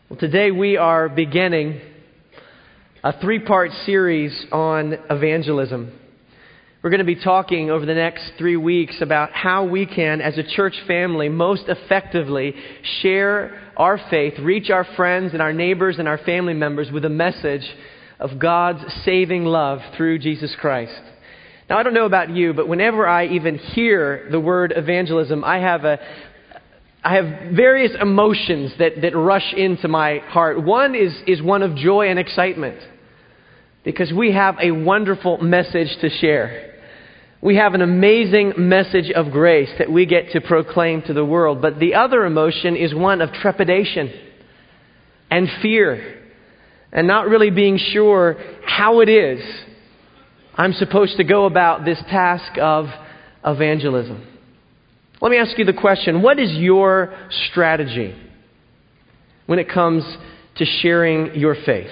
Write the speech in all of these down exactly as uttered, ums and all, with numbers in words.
Well, today we are beginning a three-part series on evangelism. We're going to be talking over the next three weeks about how we can, as a church family, most effectively share our faith, reach our friends and our neighbors and our family members with a message of God's saving love through Jesus Christ. Now, I don't know about you, but whenever I even hear the word evangelism, I have a I have various emotions that, that rush into my heart. One is, is one of joy and excitement, because we have a wonderful message to share. We have an amazing message of grace that we get to proclaim to the world. But the other emotion is one of trepidation and fear, and not really being sure how it is I'm supposed to go about this task of evangelism. Let me ask you the question, what is your strategy when it comes to sharing your faith?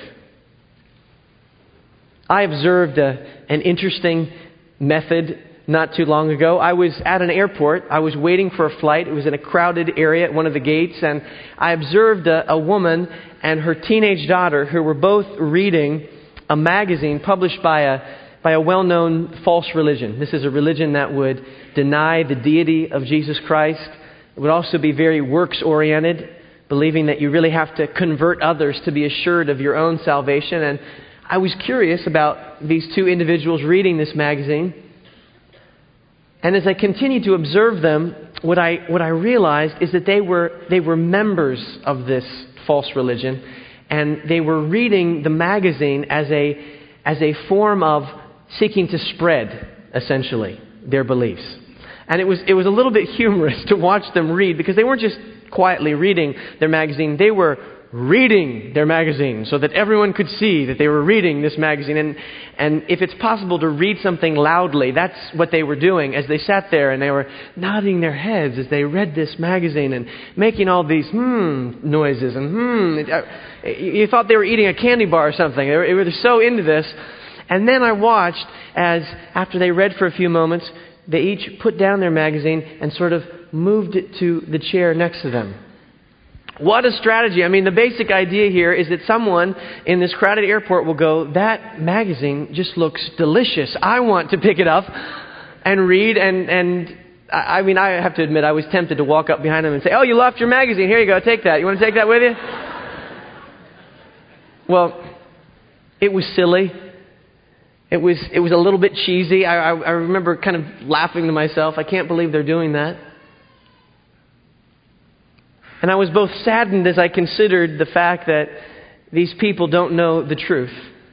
I observed a, an interesting method not too long ago. I was at an airport. I was waiting for a flight. It was in a crowded area at one of the gates, and I observed a, a woman and her teenage daughter who were both reading a magazine published by a by a well-known false religion. This is a religion that would deny the deity of Jesus Christ. It would also be very works-oriented, believing that you really have to convert others to be assured of your own salvation. And I was curious about these two individuals reading this magazine. And as I continued to observe them, what I what I realized is that they were they were members of this false religion, and they were reading the magazine as a as a form of seeking to spread, essentially, their beliefs. And it was it was a little bit humorous to watch them read, because they weren't just quietly reading their magazine, they were reading their magazine so that everyone could see that they were reading this magazine. And and if it's possible to read something loudly, that's what they were doing as they sat there, and they were nodding their heads as they read this magazine and making all these hmm noises and hmm. You thought they were eating a candy bar or something. They were, they were so into this. And then I watched as, after they read for a few moments, they each put down their magazine and sort of moved it to the chair next to them. What a strategy. I mean, the basic idea here is that someone in this crowded airport will go, that magazine just looks delicious. I want to pick it up and read. And, and I mean, I have to admit, I was tempted to walk up behind them and say, oh, you left your magazine. Here you go. Take that. You want to take that with you? Well, it was silly. It was it was a little bit cheesy. I, I, I remember kind of laughing to myself. I can't believe they're doing that. And I was both saddened as I considered the fact that these people don't know the truth,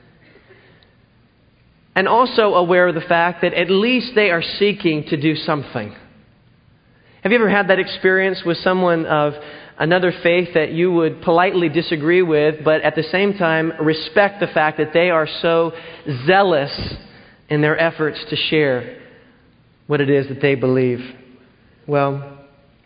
and also aware of the fact that at least they are seeking to do something. Have you ever had that experience with someone of another faith that you would politely disagree with, but at the same time respect the fact that they are so zealous in their efforts to share what it is that they believe? Well,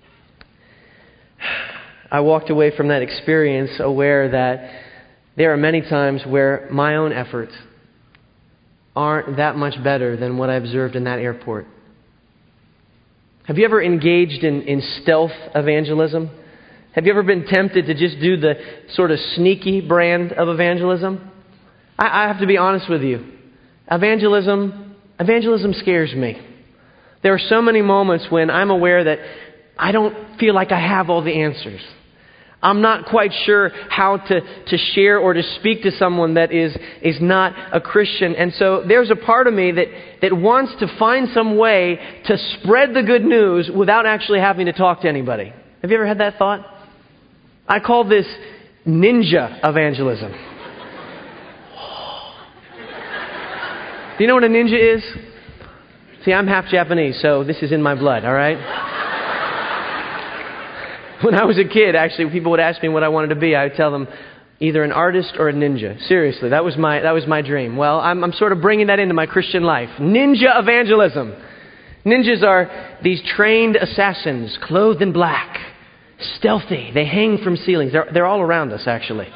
I walked away from that experience aware that there are many times where my own efforts aren't that much better than what I observed in that airport. Have you ever engaged in, in stealth evangelism? Have you ever been tempted to just do the sort of sneaky brand of evangelism? I, I have to be honest with you. Evangelism, evangelism scares me. There are so many moments when I'm aware that I don't feel like I have all the answers. I'm not quite sure how to, to share or to speak to someone that is, is not a Christian. And so there's a part of me that, that wants to find some way to spread the good news without actually having to talk to anybody. Have you ever had that thought? I call this ninja evangelism. Do you know what a ninja is? See, I'm half Japanese, so this is in my blood, all right? When I was a kid, actually, people would ask me what I wanted to be. I would tell them either an artist or a ninja. Seriously, that was my that was my dream. Well, I'm, I'm sort of bringing that into my Christian life. Ninja evangelism. Ninjas are these trained assassins, clothed in black, stealthy. They hang from ceilings. They're, they're all around us, actually.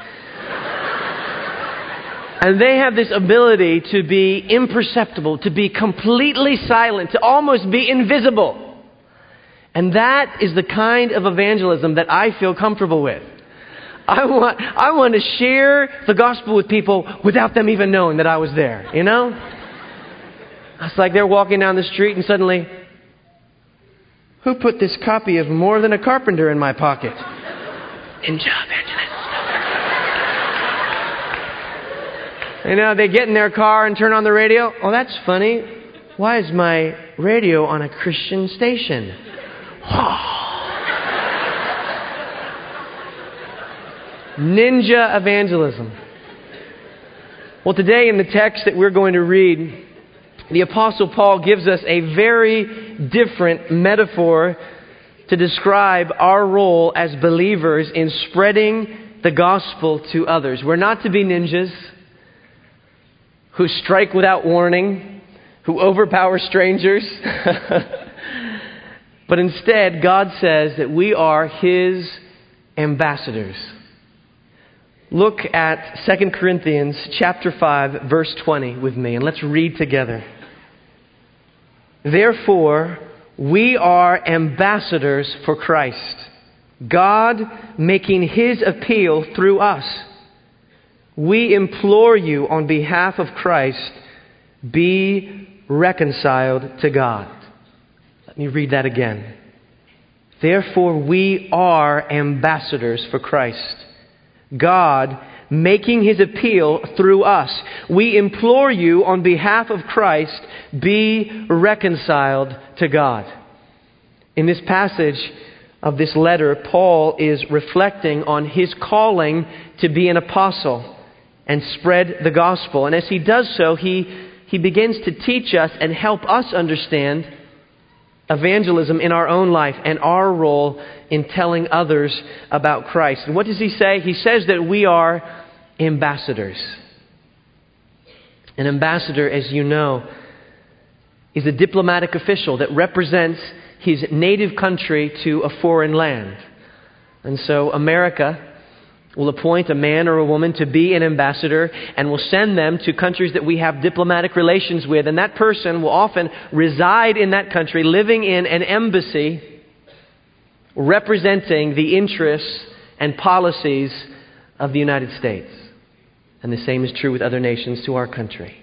And they have this ability to be imperceptible, to be completely silent, to almost be invisible. And that is the kind of evangelism that I feel comfortable with. I want, I want to share the gospel with people without them even knowing that I was there, you know? It's like they're walking down the street and suddenly, who put this copy of More Than a Carpenter in my pocket? Ninja evangelist. You know, they get in their car and turn on the radio. Oh, that's funny. Why is my radio on a Christian station? Ninja evangelism. Well, today in the text that we're going to read, the Apostle Paul gives us a very different metaphor to describe our role as believers in spreading the gospel to others. We're not to be ninjas who strike without warning, who overpower strangers. But instead, God says that we are His ambassadors. Look at Second Corinthians chapter five, verse twenty with me, and let's read together. Therefore, we are ambassadors for Christ, God making His appeal through us. We implore you on behalf of Christ, be reconciled to God. Let me read that again. Therefore, we are ambassadors for Christ, God making His appeal through us. We implore you on behalf of Christ, be reconciled to God. In this passage of this letter, Paul is reflecting on his calling to be an apostle and spread the gospel. And as he does so, he, he begins to teach us and help us understand evangelism in our own life and our role in telling others about Christ. And what does he say? He says that we are ambassadors. An ambassador, as you know, is a diplomatic official that represents his native country to a foreign land. And so America will appoint a man or a woman to be an ambassador and will send them to countries that we have diplomatic relations with. And that person will often reside in that country, living in an embassy, representing the interests and policies of the United States. And the same is true with other nations to our country.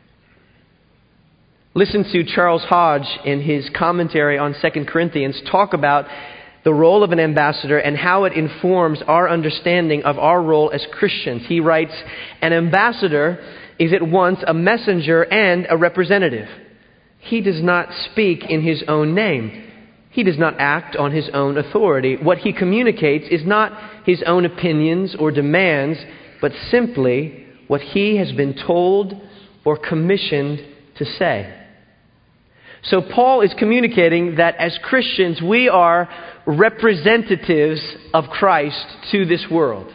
Listen to Charles Hodge in his commentary on Second Corinthians talk about the role of an ambassador and how it informs our understanding of our role as Christians. He writes, an ambassador is at once a messenger and a representative. He does not speak in his own name. He does not act on his own authority. What he communicates is not his own opinions or demands, but simply what he has been told or commissioned to say. So Paul is communicating that as Christians, we are representatives of Christ to this world.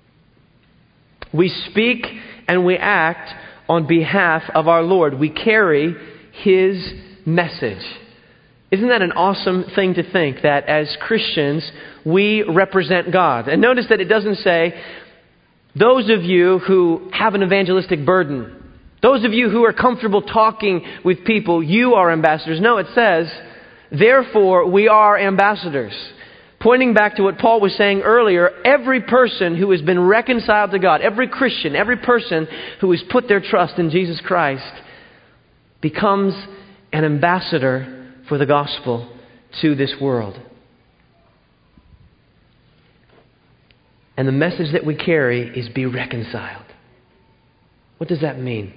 We speak and we act on behalf of our Lord. We carry His message. Isn't that an awesome thing to think, that as Christians, we represent God? And notice that it doesn't say, those of you who have an evangelistic burden, those of you who are comfortable talking with people, you are ambassadors. No, it says, therefore we are ambassadors. Pointing back to what Paul was saying earlier, every person who has been reconciled to God, every Christian, every person who has put their trust in Jesus Christ becomes an ambassador for the gospel to this world. And the message that we carry is be reconciled. What does that mean?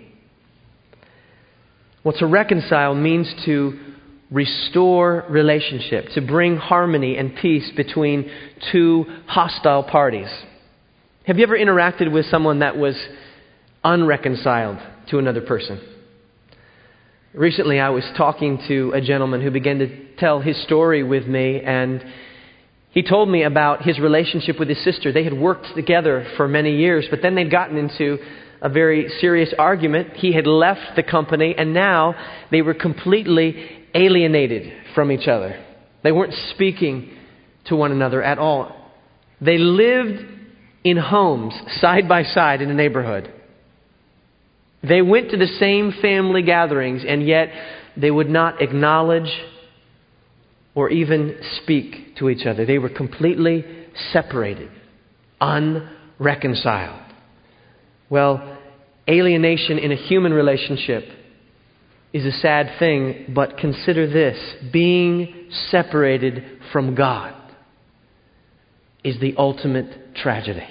Well, to reconcile means to restore relationship, to bring harmony and peace between two hostile parties. Have you ever interacted with someone that was unreconciled to another person? Recently, I was talking to a gentleman who began to tell his story with me, and he told me about his relationship with his sister. They had worked together for many years, but then they'd gotten into a very serious argument. He had left the company, and now they were completely alienated from each other. They weren't speaking to one another at all. They lived in homes side by side in a neighborhood. They went to the same family gatherings, and yet they would not acknowledge or even speak to each other. They were completely separated, unreconciled. Well, alienation in a human relationship is a sad thing, but consider this: being separated from God is the ultimate tragedy.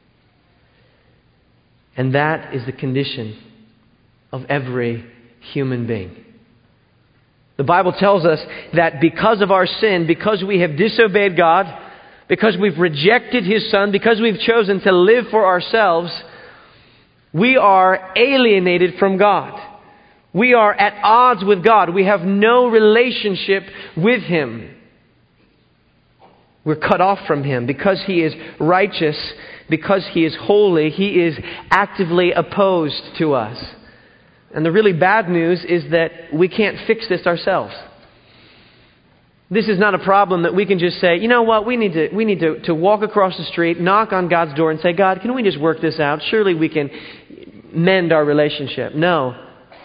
And that is the condition of every human being. The Bible tells us that because of our sin, because we have disobeyed God, because we've rejected His Son, because we've chosen to live for ourselves, we are alienated from God. We are at odds with God. We have no relationship with Him. We're cut off from Him. Because He is righteous, because He is holy, He is actively opposed to us. And the really bad news is that we can't fix this ourselves. This is not a problem that we can just say, you know what, we need to we need to, to walk across the street, knock on God's door and say, God, can we just work this out? Surely we can mend our relationship. No.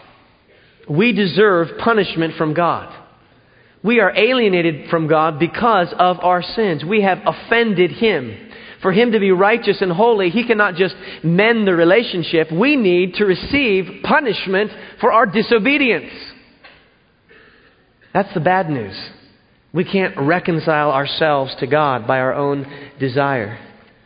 We deserve punishment from God. We are alienated from God because of our sins. We have offended Him. For Him to be righteous and holy, He cannot just mend the relationship. We need to receive punishment for our disobedience. That's the bad news. We can't reconcile ourselves to God by our own desire.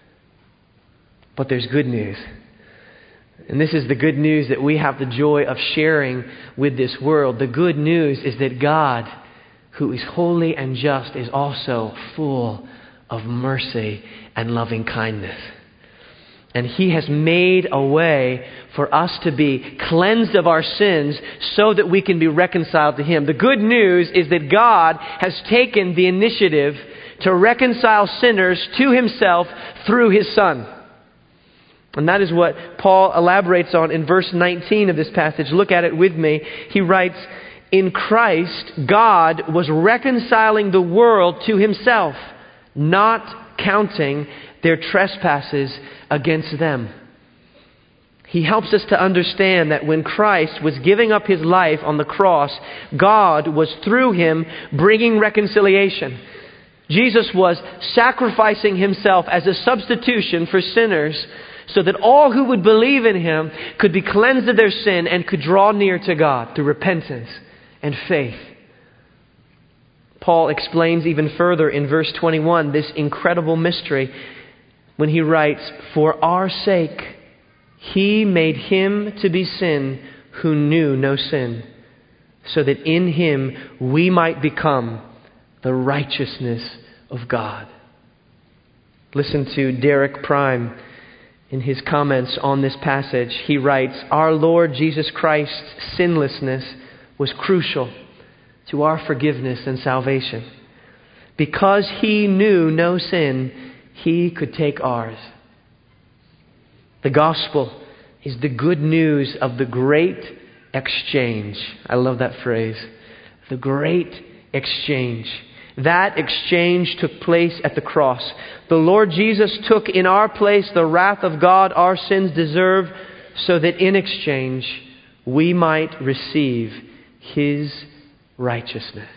But there's good news. And this is the good news that we have the joy of sharing with this world. The good news is that God, who is holy and just, is also full of mercy and loving kindness. And He has made a way for us to be cleansed of our sins so that we can be reconciled to Him. The good news is that God has taken the initiative to reconcile sinners to Himself through His Son. And that is what Paul elaborates on in verse nineteen of this passage. Look at it with me. He writes, "In Christ, God was reconciling the world to Himself, not counting their trespasses against them." He helps us to understand that when Christ was giving up His life on the cross, God was through Him bringing reconciliation. Jesus was sacrificing Himself as a substitution for sinners so that all who would believe in Him could be cleansed of their sin and could draw near to God through repentance and faith. Paul explains even further in verse twenty-one this incredible mystery when he writes, "For our sake He made Him to be sin who knew no sin, so that in Him we might become the righteousness of God." Listen to Derek Prime in his comments on this passage. He writes, "Our Lord Jesus Christ's sinlessness was crucial to our forgiveness and salvation. Because He knew no sin, He could take ours." The gospel is the good news of the great exchange. I love that phrase. The great exchange. That exchange took place at the cross. The Lord Jesus took in our place the wrath of God our sins deserve, so that in exchange we might receive His righteousness.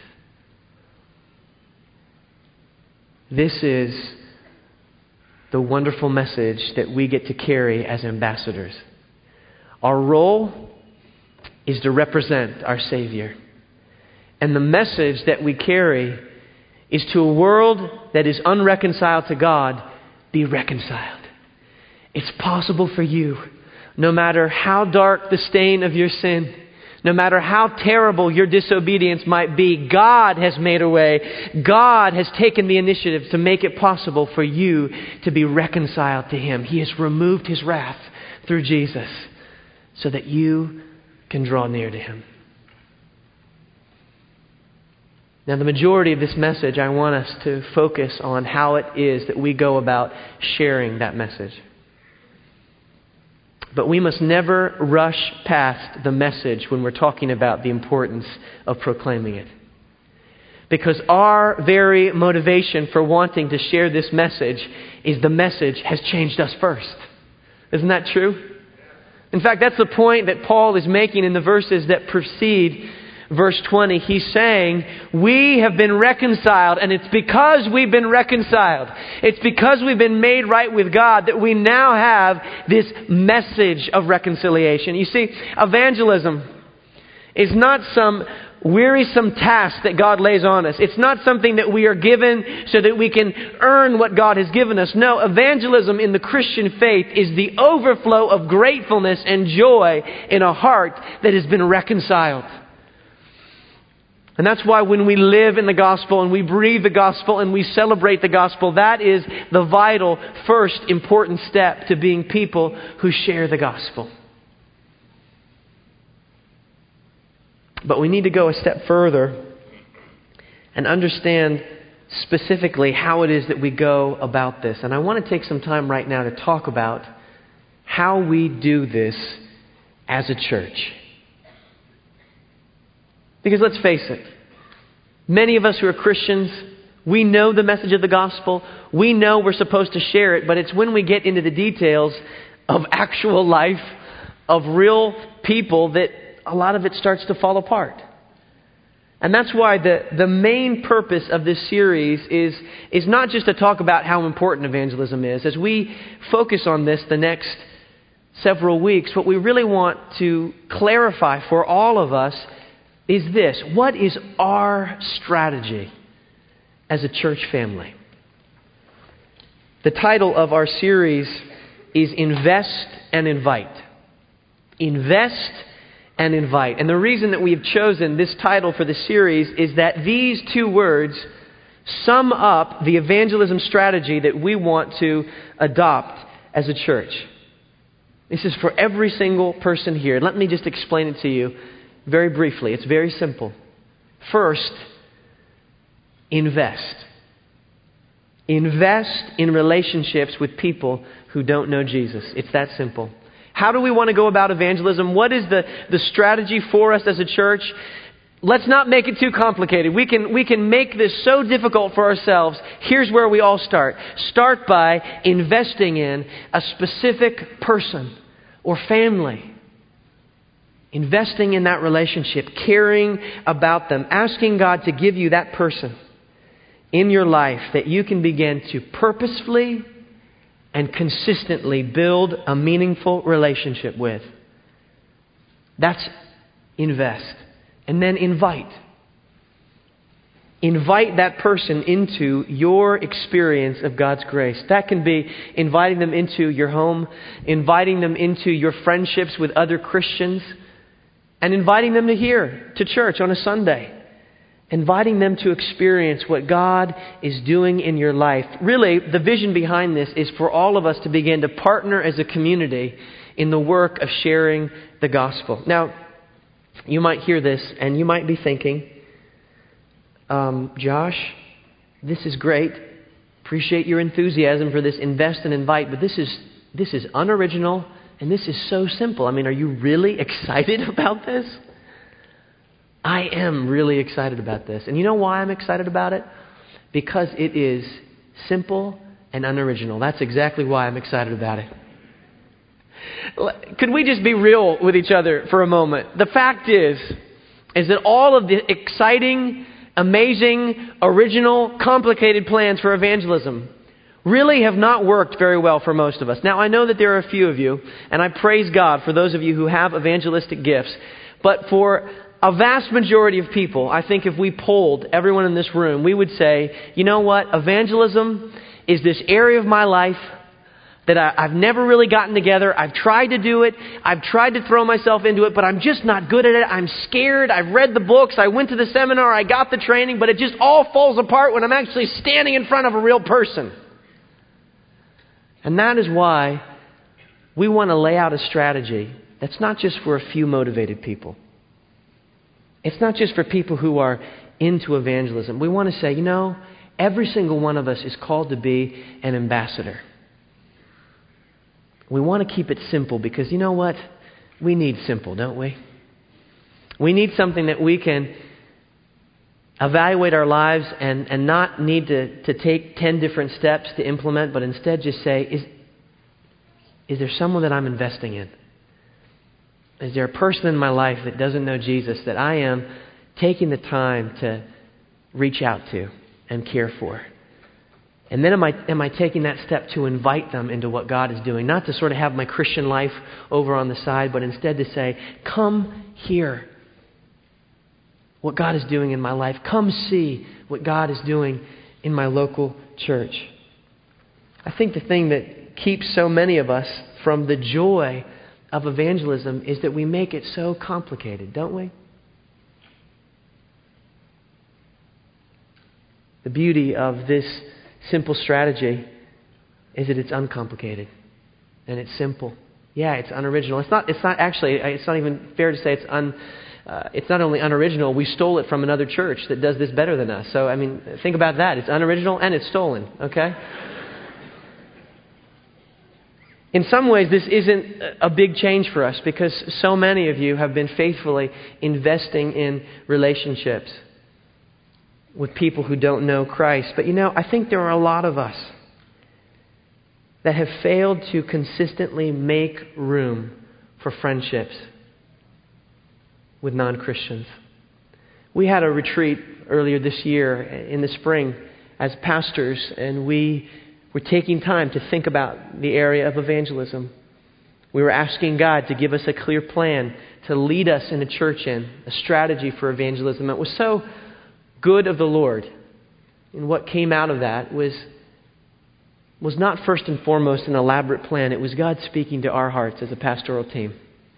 This is the wonderful message that we get to carry as ambassadors. Our role is to represent our Savior. And the message that we carry is to a world that is unreconciled to God, be reconciled. It's possible for you, no matter how dark the stain of your sin, no matter how terrible your disobedience might be, God has made a way. God has taken the initiative to make it possible for you to be reconciled to Him. He has removed His wrath through Jesus so that you can draw near to Him. Now, the majority of this message, I want us to focus on how it is that we go about sharing that message. But we must never rush past the message when we're talking about the importance of proclaiming it. Because our very motivation for wanting to share this message is the message has changed us first. Isn't that true? In fact, that's the point that Paul is making in the verses that precede verse twenty, he's saying, we have been reconciled, and it's because we've been reconciled. It's because we've been made right with God that we now have this message of reconciliation. You see, evangelism is not some wearisome task that God lays on us. It's not something that we are given so that we can earn what God has given us. No, evangelism in the Christian faith is the overflow of gratefulness and joy in a heart that has been reconciled. And that's why when we live in the gospel and we breathe the gospel and we celebrate the gospel, that is the vital, first important step to being people who share the gospel. But we need to go a step further and understand specifically how it is that we go about this. And I want to take some time right now to talk about how we do this as a church. Because let's face it, many of us who are Christians, we know the message of the gospel. We know we're supposed to share it, but it's when we get into the details of actual life, of real people, that a lot of it starts to fall apart. And that's why the, the main purpose of this series is, is not just to talk about how important evangelism is. As we focus on this the next several weeks, what we really want to clarify for all of us is this. What is our strategy as a church family? The title of our series is Invest and Invite. Invest and invite. And the reason that we have chosen this title for the series is that these two words sum up the evangelism strategy that we want to adopt as a church. This is for every single person here. Let me just explain it to you very briefly. It's very simple. First, invest. Invest in relationships with people who don't know Jesus. It's that simple. How do we want to go about evangelism? What is the, the strategy for us as a church? Let's not make it too complicated. We can, we can make this so difficult for ourselves. Here's where we all start. Start by investing in a specific person or family. Investing in that relationship, caring about them, asking God to give you that person in your life that you can begin to purposefully and consistently build a meaningful relationship with. That's invest. And then invite. Invite that person into your experience of God's grace. That can be inviting them into your home, inviting them into your friendships with other Christians, and inviting them to here, to church on a Sunday. Inviting them to experience what God is doing in your life. Really, the vision behind this is for all of us to begin to partner as a community in the work of sharing the gospel. Now, you might hear this and you might be thinking, um, Josh, this is great. Appreciate your enthusiasm for this invest and invite, but this is this is unoriginal and this is so simple. I mean, are you really excited about this? I am really excited about this. And you know why I'm excited about it? Because it is simple and unoriginal. That's exactly why I'm excited about it. Could we just be real with each other for a moment? The fact is, is that all of the exciting, amazing, original, complicated plans for evangelism really have not worked very well for most of us. Now, I know that there are a few of you, and I praise God for those of you who have evangelistic gifts, but for a vast majority of people, I think if we polled everyone in this room, we would say, you know what? Evangelism is this area of my life that I, I've never really gotten together. I've tried to do it. I've tried to throw myself into it, but I'm just not good at it. I'm scared. I've read the books. I went to the seminar. I got the training, but it just all falls apart when I'm actually standing in front of a real person. And that is why we want to lay out a strategy that's not just for a few motivated people. It's not just for people who are into evangelism. We want to say, you know, every single one of us is called to be an ambassador. We want to keep it simple because you know what? We need simple, don't we? We need something that we can evaluate our lives and, and not need to, to take ten different steps to implement, but instead just say, is, is there someone that I'm investing in? Is there a person in my life that doesn't know Jesus that I am taking the time to reach out to and care for? And then am I, am I taking that step to invite them into what God is doing? Not to sort of have my Christian life over on the side, but instead to say, come hear what God is doing in my life. Come see what God is doing in my local church. I think the thing that keeps so many of us from the joy of evangelism is that we make it so complicated, don't we? The beauty of this simple strategy is that it's uncomplicated and it's simple. Yeah, it's unoriginal. It's not. It's not actually. It's not even fair to say it's un. Uh, it's not only unoriginal. We stole it from another church that does this better than us. So I mean, think about that. It's unoriginal and it's stolen. Okay. In some ways, this isn't a big change for us because so many of you have been faithfully investing in relationships with people who don't know Christ. But you know, I think there are a lot of us that have failed to consistently make room for friendships with non-Christians. We had a retreat earlier this year in the spring as pastors, and we were taking time to think about the area of evangelism. We were asking God to give us a clear plan to lead us in a church in, a strategy for evangelism. It was so good of the Lord. And what came out of that was, was not first and foremost an elaborate plan. It was God speaking to our hearts as a pastoral team.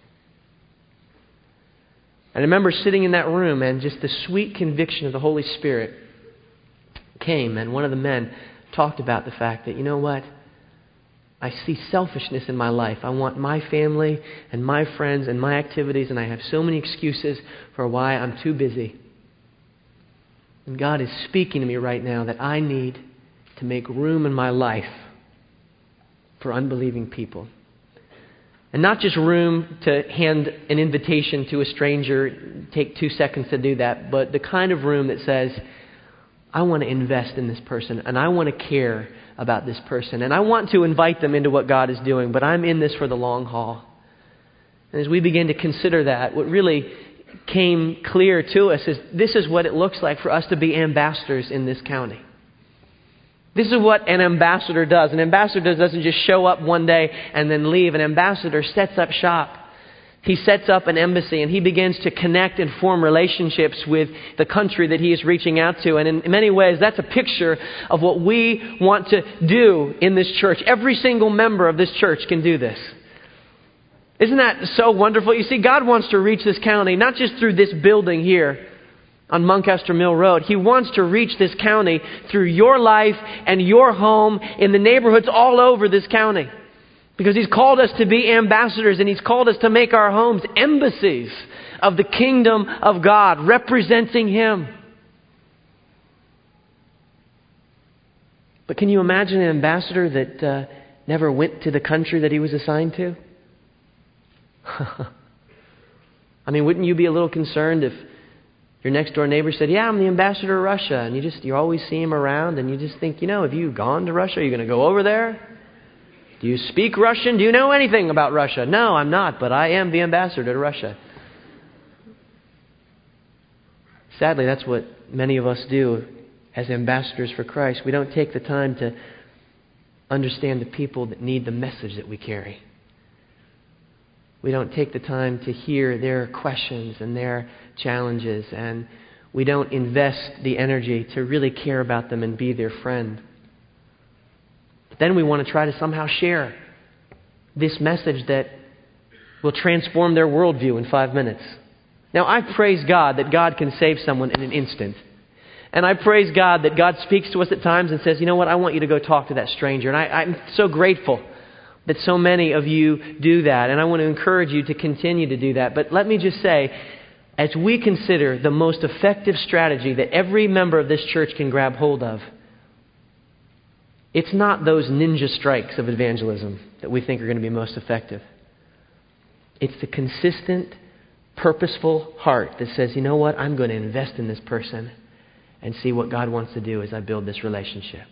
And I remember sitting in that room and just the sweet conviction of the Holy Spirit came. And one of the men talked about the fact that, you know what? I see selfishness in my life. I want my family and my friends and my activities, and I have so many excuses for why I'm too busy. And God is speaking to me right now that I need to make room in my life for unbelieving people. And not just room to hand an invitation to a stranger, take two seconds to do that, but the kind of room that says, I want to invest in this person, and I want to care about this person, and I want to invite them into what God is doing, but I'm in this for the long haul. And as we begin to consider that, what really came clear to us is this is what it looks like for us to be ambassadors in this county. This is what an ambassador does. An ambassador doesn't just show up one day and then leave. An ambassador sets up shop. He sets up an embassy and he begins to connect and form relationships with the country that he is reaching out to. And in many ways, that's a picture of what we want to do in this church. Every single member of this church can do this. Isn't that so wonderful? You see, God wants to reach this county, not just through this building here on Muncaster Mill Road. He wants to reach this county through your life and your home in the neighborhoods all over this county. Because He's called us to be ambassadors, and He's called us to make our homes embassies of the kingdom of God, representing Him. But can you imagine an ambassador that uh, never went to the country that he was assigned to? I mean, wouldn't you be a little concerned if your next door neighbor said, yeah, I'm the ambassador of Russia, and you just you always see him around, and you just think, you know, have you gone to Russia? Are you going to go over there? Do you speak Russian? Do you know anything about Russia? No, I'm not, but I am the ambassador to Russia. Sadly, that's what many of us do as ambassadors for Christ. We don't take the time to understand the people that need the message that we carry. We don't take the time to hear their questions and their challenges, and we don't invest the energy to really care about them and be their friend. But then we want to try to somehow share this message that will transform their worldview in five minutes. Now, I praise God that God can save someone in an instant. And I praise God that God speaks to us at times and says, you know what, I want you to go talk to that stranger. And I, I'm so grateful that so many of you do that. And I want to encourage you to continue to do that. But let me just say, as we consider the most effective strategy that every member of this church can grab hold of, it's not those ninja strikes of evangelism that we think are going to be most effective. It's the consistent, purposeful heart that says, you know what, I'm going to invest in this person and see what God wants to do as I build this relationship.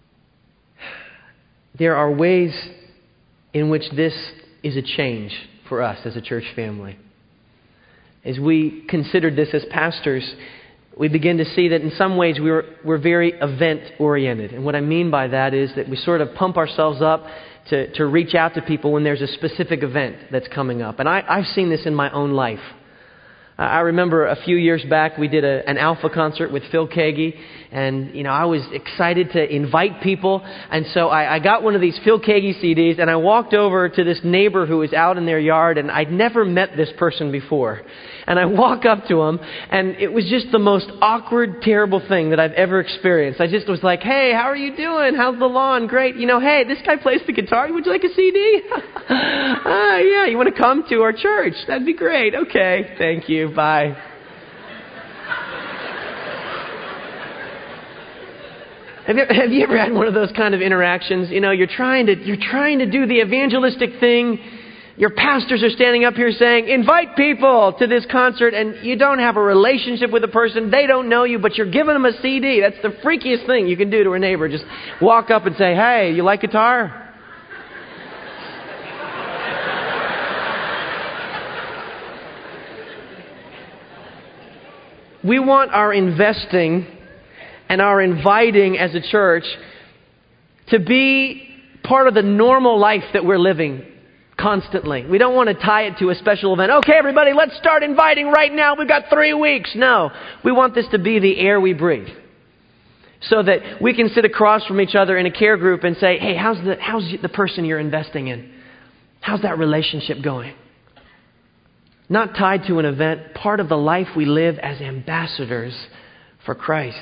There are ways in which this is a change for us as a church family. As we considered this as pastors, we begin to see that in some ways we we're, we're very event-oriented. And what I mean by that is that we sort of pump ourselves up to, to reach out to people when there's a specific event that's coming up. And I, I've seen this in my own life. I remember a few years back we did a, an Alpha concert with Phil Keaggy, and you know I was excited to invite people, and so I, I got one of these Phil Keaggy C Ds, and I walked over to this neighbor who was out in their yard, and I'd never met this person before. And I walk up to him, and it was just the most awkward, terrible thing that I've ever experienced. I just was like, "Hey, how are you doing? How's the lawn? Great. You know, hey, this guy plays the guitar. Would you like a C D? Ah, yeah, you want to come to our church? That'd be great. Okay, thank you. Bye." Have you, have you ever had one of those kind of interactions? You know, you're trying to you're trying to do the evangelistic thing. Your pastors are standing up here saying, "Invite people to this concert," and you don't have a relationship with the person. They don't know you, but you're giving them a C D. That's the freakiest thing you can do to a neighbor. Just walk up and say, "Hey, you like guitar?" We want our investing and our inviting as a church to be part of the normal life that we're living constantly. We don't want to tie it to a special event. Okay, everybody, let's start inviting right now. We've got three weeks. No, we want this to be the air we breathe, so that we can sit across from each other in a care group and say, "Hey, how's the how's the person you're investing in? How's that relationship going?" Not tied to an event, part of the life we live as ambassadors for Christ.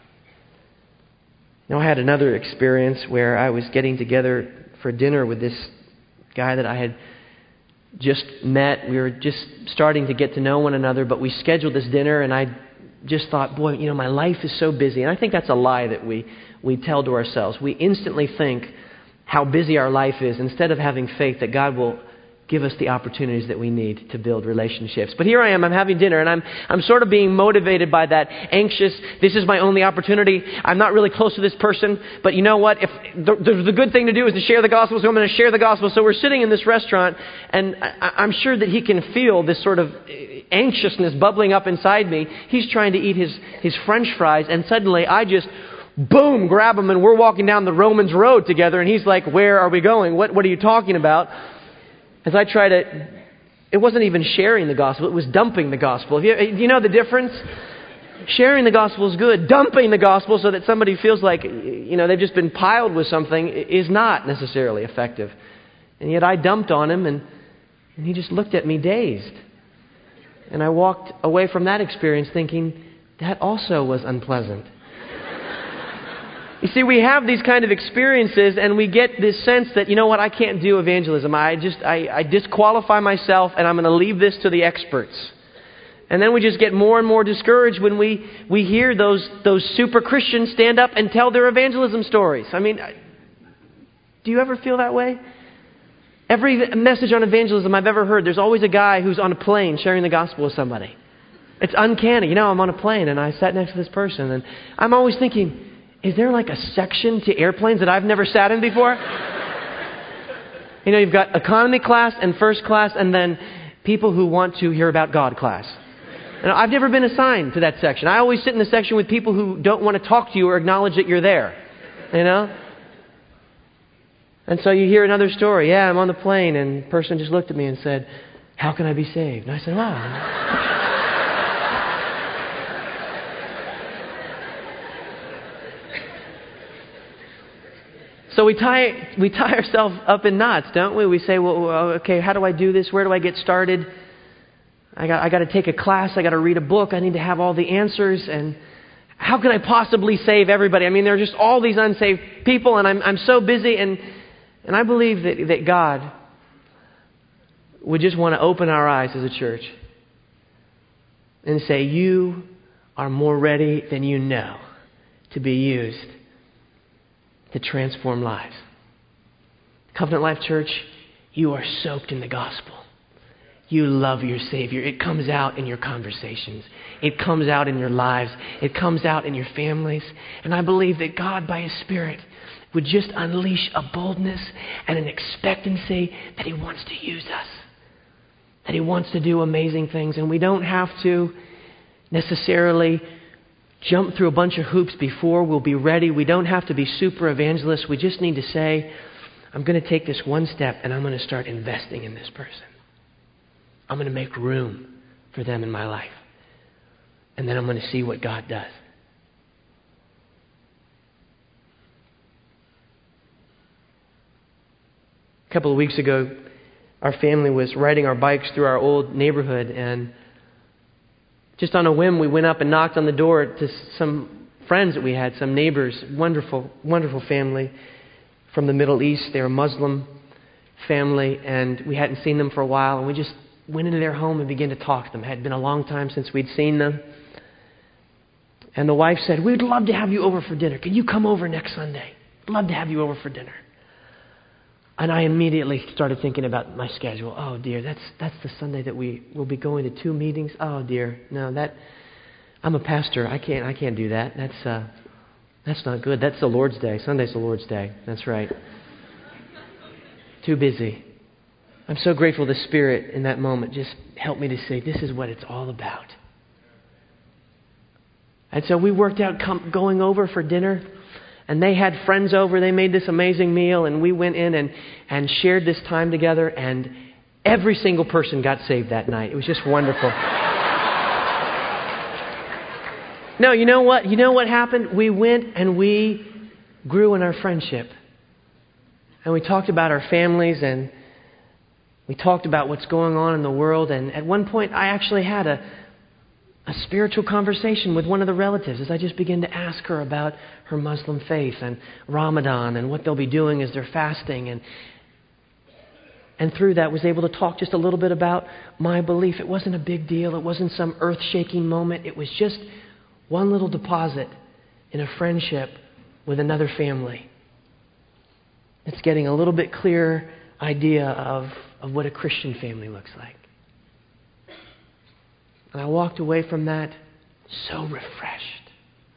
You know, I had another experience where I was getting together for dinner with this guy that I had just met. We were just starting to get to know one another, but we scheduled this dinner, and I just thought, boy, you know, my life is so busy. And I think that's a lie that we, we tell to ourselves. We instantly think how busy our life is instead of having faith that God will give us the opportunities that we need to build relationships. But here I am, I'm having dinner, and I'm I'm sort of being motivated by that anxious, this is my only opportunity. I'm not really close to this person, but you know what? If the, the, the good thing to do is to share the gospel, so I'm going to share the gospel. So we're sitting in this restaurant, and I, I'm sure that he can feel this sort of anxiousness bubbling up inside me. He's trying to eat his, his French fries, and suddenly I just, boom, grab him, and we're walking down the Romans Road together, and he's like, "Where are we going? What What are you talking about?" As I try to, it wasn't even sharing the gospel, it was dumping the gospel. Do you, you know the difference? Sharing the gospel is good. Dumping the gospel so that somebody feels like, you know, they've just been piled with something is not necessarily effective. And yet I dumped on him, and, and he just looked at me dazed. And I walked away from that experience thinking, that also was unpleasant. You see, we have these kind of experiences, and we get this sense that, you know what, I can't do evangelism. I just, I, I disqualify myself, and I'm going to leave this to the experts. And then we just get more and more discouraged when we, we hear those, those super Christians stand up and tell their evangelism stories. I mean, do you ever feel that way? Every message on evangelism I've ever heard, there's always a guy who's on a plane sharing the gospel with somebody. It's uncanny. You know, I'm on a plane, and I sat next to this person, and I'm always thinking, is there like a section to airplanes that I've never sat in before? You know, you've got economy class and first class, and then people who want to hear about God class. And I've never been assigned to that section. I always sit in the section with people who don't want to talk to you or acknowledge that you're there. You know? And so you hear another story. Yeah, I'm on the plane, and the person just looked at me and said, "How can I be saved?" And I said, "Wow." So we tie we tie ourselves up in knots, don't we? We say, well, okay, how do I do this? Where do I get started? I got I got to take a class. I got to read a book. I need to have all the answers. And how can I possibly save everybody? I mean, there are just all these unsaved people, and I'm I'm so busy. And and I believe that that God would just want to open our eyes as a church and say, you are more ready than you know to be used to transform lives. Covenant Life Church, you are soaked in the gospel. You love your Savior. It comes out in your conversations. It comes out in your lives. It comes out in your families. And I believe that God, by His Spirit, would just unleash a boldness and an expectancy that He wants to use us. that He wants to do amazing things. And we don't have to necessarily jump through a bunch of hoops before we'll be ready. We don't have to be super evangelists. We just need to say, I'm going to take this one step and I'm going to start investing in this person. I'm going to make room for them in my life. And then I'm going to see what God does. A couple of weeks ago, our family was riding our bikes through our old neighborhood, and just on a whim, we went up and knocked on the door to some friends that we had, some neighbors, wonderful, wonderful family from the Middle East. They were a Muslim family, and we hadn't seen them for a while, and we just went into their home and began to talk to them. It had been a long time since we'd seen them. And the wife said, we'd love to have you over for dinner. Can you come over next Sunday? I'd love to have you over for dinner. And I immediately started thinking about my schedule. Oh dear, that's that's the Sunday that we will be going to two meetings. Oh dear, no, that I'm a pastor. I can't I can't do that. That's uh, that's not good. That's the Lord's Day. Sunday's the Lord's Day. That's right. Too busy. I'm so grateful the Spirit in that moment just helped me to say, this is what it's all about. And so we worked out com- going over for dinner. And they had friends over. They made this amazing meal. And we went in and, and shared this time together. And every single person got saved that night. It was just wonderful. No, you know what? You know what happened? We went and we grew in our friendship. And we talked about our families. And we talked about what's going on in the world. And at one point, I actually had a a spiritual conversation with one of the relatives as I just began to ask her about her Muslim faith and Ramadan and what they'll be doing as they're fasting. And and through that was able to talk just a little bit about my belief. It wasn't a big deal. It wasn't some earth-shaking moment. It was just one little deposit in a friendship with another family. It's getting a little bit clearer idea of, of what a Christian family looks like. And I walked away from that so refreshed.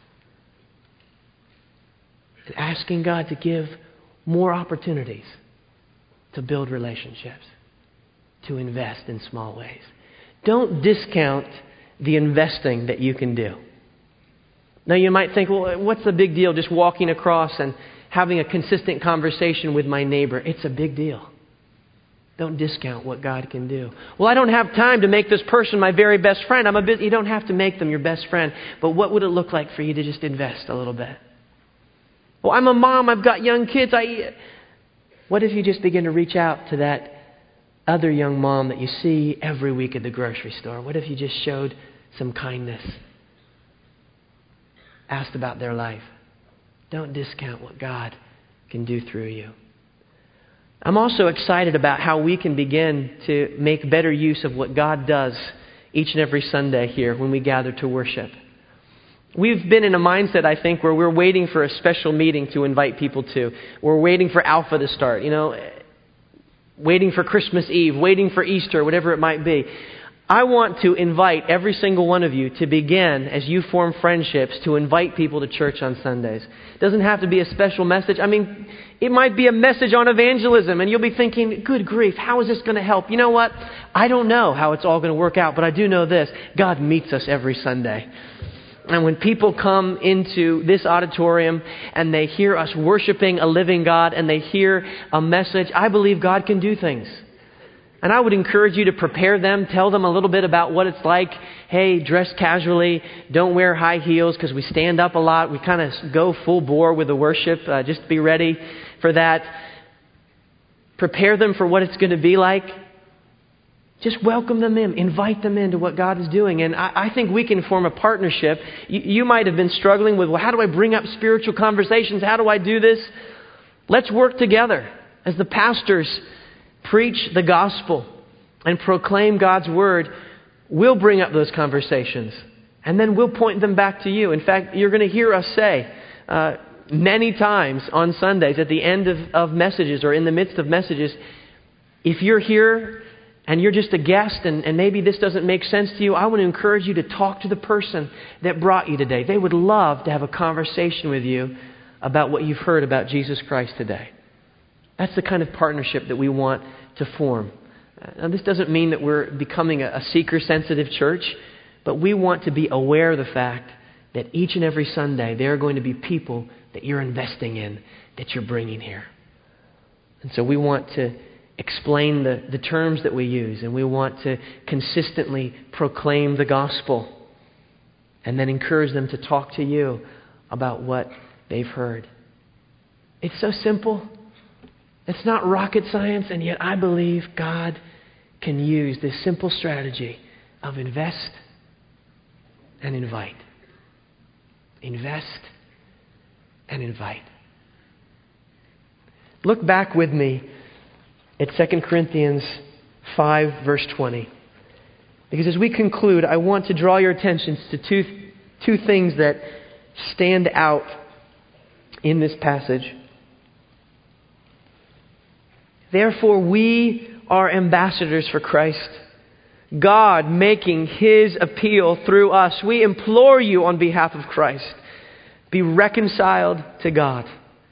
And asking God to give more opportunities to build relationships, to invest in small ways. Don't discount the investing that you can do. Now you might think, well, what's the big deal just walking across and having a consistent conversation with my neighbor? It's a big deal. Don't discount what God can do. Well, I don't have time to make this person my very best friend. I'm a bit, you don't have to make them your best friend. But what would it look like for you to just invest a little bit? Well, I'm a mom. I've got young kids. I. What if you just begin to reach out to that other young mom that you see every week at the grocery store? What if you just showed some kindness? Asked about their life. Don't discount what God can do through you. I'm also excited about how we can begin to make better use of what God does each and every Sunday here when we gather to worship. We've been in a mindset, I think, where we're waiting for a special meeting to invite people to. We're waiting for Alpha to start, you know, waiting for Christmas Eve, waiting for Easter, whatever it might be. I want to invite every single one of you to begin, as you form friendships, to invite people to church on Sundays. It doesn't have to be a special message. I mean, it might be a message on evangelism, and you'll be thinking, good grief, how is this going to help? You know what? I don't know how it's all going to work out, but I do know this. God meets us every Sunday. And when people come into this auditorium and they hear us worshiping a living God and they hear a message, I believe God can do things. And I would encourage you to prepare them, tell them a little bit about what it's like. Hey, dress casually, don't wear high heels because we stand up a lot. We kind of go full bore with the worship. Uh, just be ready for that. Prepare them for what it's going to be like. Just welcome them in. Invite them into what God is doing. And I, I think we can form a partnership. You, you might have been struggling with, well, how do I bring up spiritual conversations? How do I do this? Let's work together as the pastors preach the gospel and proclaim God's word. We'll bring up those conversations and then we'll point them back to you. In fact, you're going to hear us say uh, many times on Sundays at the end of, of messages or in the midst of messages, if you're here and you're just a guest and, and maybe this doesn't make sense to you, I want to encourage you to talk to the person that brought you today. They would love to have a conversation with you about what you've heard about Jesus Christ today. That's the kind of partnership that we want to form Now, this doesn't mean that we're becoming a, a seeker-sensitive church, but we want to be aware of the fact that each and every Sunday there are going to be people that you're investing in, that you're bringing here. And so we want to explain the, the terms that we use, and we want to consistently proclaim the gospel and then encourage them to talk to you about what they've heard. It's so simple. It's not rocket science, and yet I believe God can use this simple strategy of invest and invite. Invest and invite. Look back with me at Second Corinthians five, verse twenty. Because as we conclude, I want to draw your attention to two, two things that stand out in this passage. Therefore, we are ambassadors for Christ, God making His appeal through us. We implore you on behalf of Christ, be reconciled to God.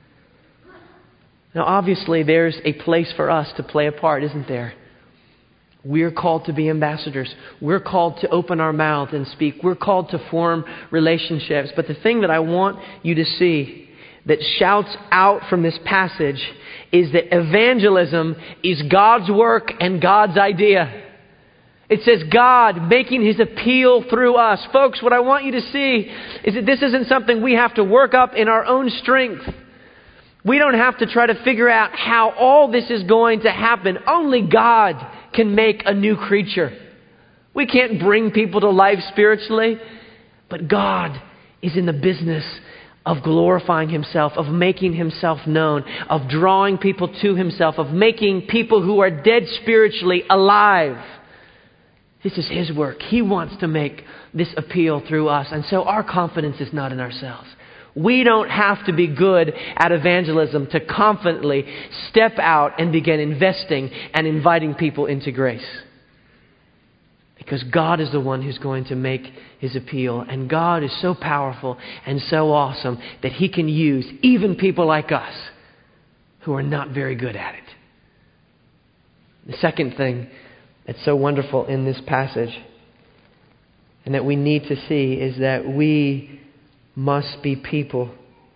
Now, obviously, there's a place for us to play a part, isn't there? We're called to be ambassadors. We're called to open our mouth and speak. We're called to form relationships. But the thing that I want you to see that shouts out from this passage is that evangelism is God's work and God's idea. It says God making His appeal through us. Folks, what I want you to see is that this isn't something we have to work up in our own strength. We don't have to try to figure out how all this is going to happen. Only God can make a new creature. We can't bring people to life spiritually, but God is in the business of glorifying Himself, of making Himself known, of drawing people to Himself, of making people who are dead spiritually alive. This is His work. He wants to make this appeal through us. And so our confidence is not in ourselves. We don't have to be good at evangelism to confidently step out and begin investing and inviting people into grace. Because God is the one who's going to make His appeal. And God is so powerful and so awesome that He can use even people like us who are not very good at it. The second thing that's so wonderful in this passage and that we need to see is that we must be people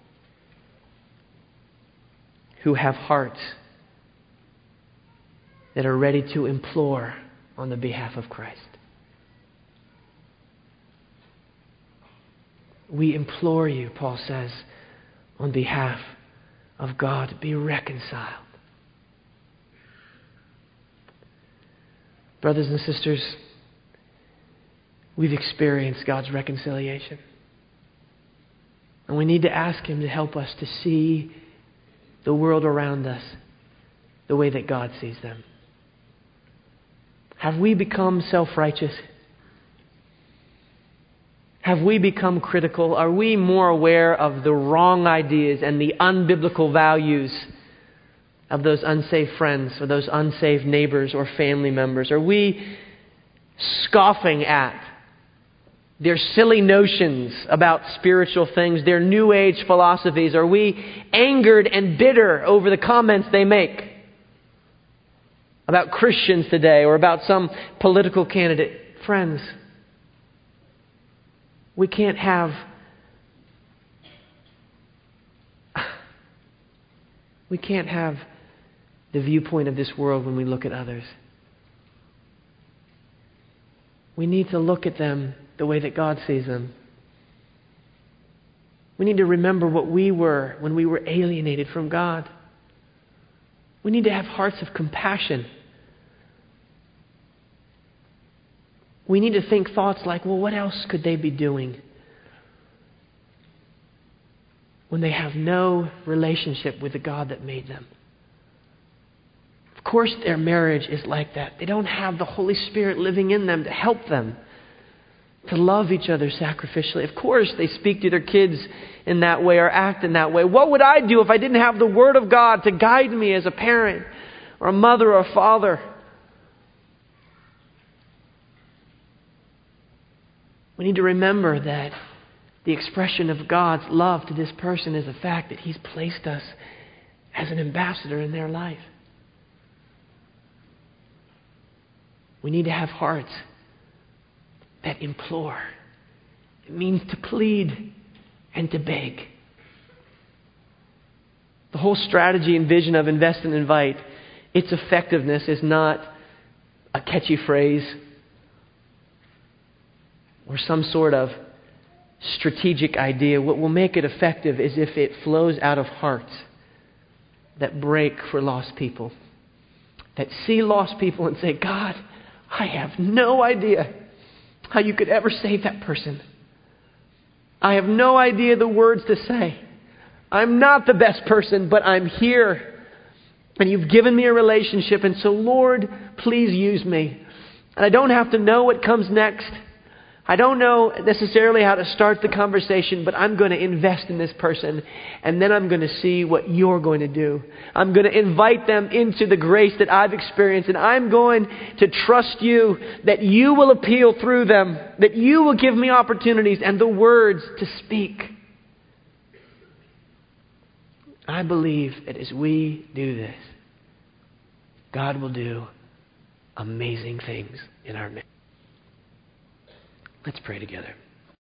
who have hearts that are ready to implore on the behalf of Christ. We implore you, Paul says, on behalf of God, be reconciled. Brothers and sisters, we've experienced God's reconciliation. And we need to ask Him to help us to see the world around us the way that God sees them. Have we become self-righteous? Have we become critical? Are we more aware of the wrong ideas and the unbiblical values of those unsaved friends or those unsaved neighbors or family members? Are we scoffing at their silly notions about spiritual things, their New Age philosophies? Are we angered and bitter over the comments they make about Christians today or about some political candidate? Friends, we can't have we can't have the viewpoint of this world when we look at others. We need to look at them the way that God sees them. We need to remember what we were when we were alienated from God. We need to have hearts of compassion. We need to think thoughts like, well, what else could they be doing when they have no relationship with the God that made them? Of course, their marriage is like that. They don't have the Holy Spirit living in them to help them to love each other sacrificially. Of course, they speak to their kids in that way or act in that way. What would I do if I didn't have the Word of God to guide me as a parent or a mother or a father? We need to remember that the expression of God's love to this person is the fact that He's placed us as an ambassador in their life. We need to have hearts that implore. It means to plead and to beg. The whole strategy and vision of invest and invite, its effectiveness is not a catchy phrase or some sort of strategic idea. What will make it effective is if it flows out of hearts that break for lost people, that see lost people and say, God, I have no idea how you could ever save that person. I have no idea the words to say. I'm not the best person, but I'm here. And you've given me a relationship. And so, Lord, please use me. And I don't have to know what comes next. I don't know necessarily how to start the conversation, but I'm going to invest in this person. And then I'm going to see what you're going to do. I'm going to invite them into the grace that I've experienced. And I'm going to trust you that you will appeal through them, that you will give me opportunities and the words to speak. I believe that as we do this, God will do amazing things in our midst. Let's pray together.